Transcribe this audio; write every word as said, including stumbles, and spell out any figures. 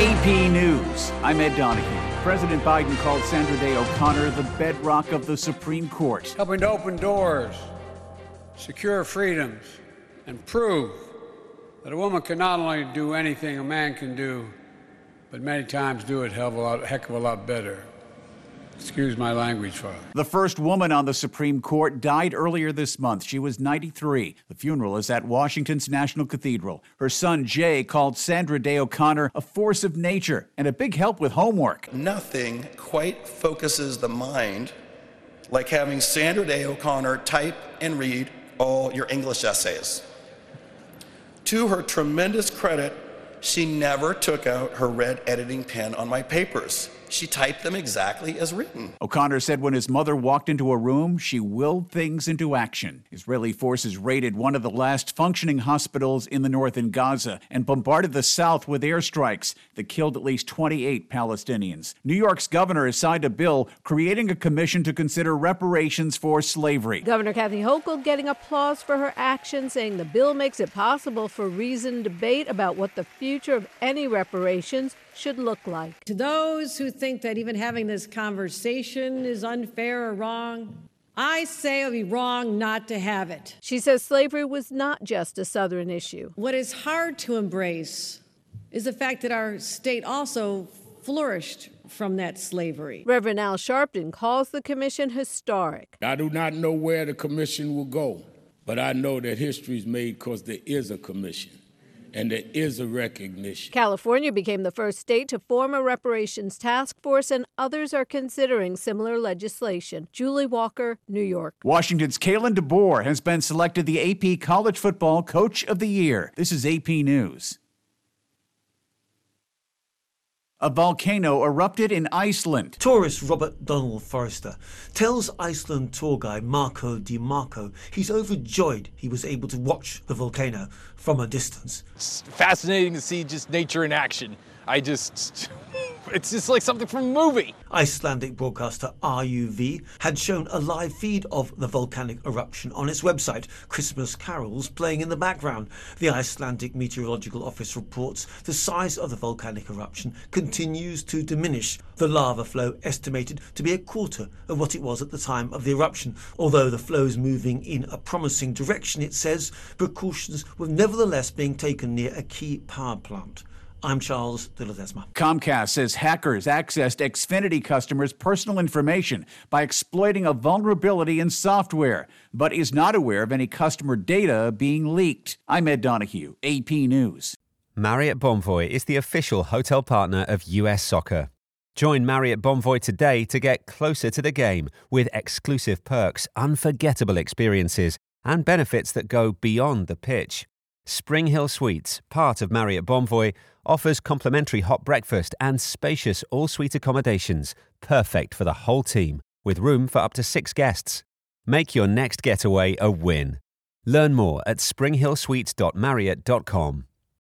A P News. I'm Ed Donahue. President Biden called Sandra Day O'Connor the bedrock of the Supreme Court. Helping to open doors, secure freedoms, and prove that a woman can not only do anything a man can do, but many times do it a hell of a lot, heck of a lot better. Excuse my language, Father. The first woman on the Supreme Court died earlier this month. She was ninety-three. The funeral is at Washington's National Cathedral. Her son, Jay, called Sandra Day O'Connor a force of nature and a big help with homework. Nothing quite focuses the mind like having Sandra Day O'Connor type and read all your English essays. To her tremendous credit, she never took out her red editing pen on my papers. She typed them exactly as written. O'Connor said when his mother walked into a room, she willed things into action. Israeli forces raided one of the last functioning hospitals in the north in Gaza and bombarded the south with airstrikes that killed at least twenty-eight Palestinians. New York's governor has signed a bill creating a commission to consider reparations for slavery. Governor Kathy Hochul getting applause for her action, saying the bill makes it possible for reasoned debate about what the future of any reparations should look like. To those who think that even having this conversation is unfair or wrong, I say it would be wrong not to have it. She says slavery was not just a Southern issue. What is hard to embrace is the fact that our state also flourished from that slavery. Reverend Al Sharpton calls the commission historic. I do not know where the commission will go, but I know that history is made because there is a commission. And there is a recognition. California became the first state to form a reparations task force, and others are considering similar legislation. Julie Walker, New York. Washington's Kalen DeBoer has been selected the A P College Football Coach of the Year. This is A P News. A volcano erupted in Iceland. Tourist Robert Donald Forrester tells Iceland tour guide Marco Di Marco he's overjoyed he was able to watch the volcano from a distance. It's fascinating to see just nature in action. I just... It's just like something from a movie. Icelandic broadcaster R U V had shown a live feed of the volcanic eruption on its website, Christmas carols playing in the background. The Icelandic Meteorological Office reports the size of the volcanic eruption continues to diminish. The lava flow estimated to be a quarter of what it was at the time of the eruption. Although the flow is moving in a promising direction, it says precautions were nevertheless being taken near a key power plant. I'm Charles de Ledesma. Comcast says hackers accessed Xfinity customers' personal information by exploiting a vulnerability in software, but is not aware of any customer data being leaked. I'm Ed Donahue, A P News. Marriott Bonvoy is the official hotel partner of U S Soccer. Join Marriott Bonvoy today to get closer to the game with exclusive perks, unforgettable experiences, and benefits that go beyond the pitch. Spring Hill Suites, part of Marriott Bonvoy, offers complimentary hot breakfast and spacious all-suite accommodations, perfect for the whole team, with room for up to six guests. Make your next getaway a win. Learn more at spring hill suites dot marriott dot com.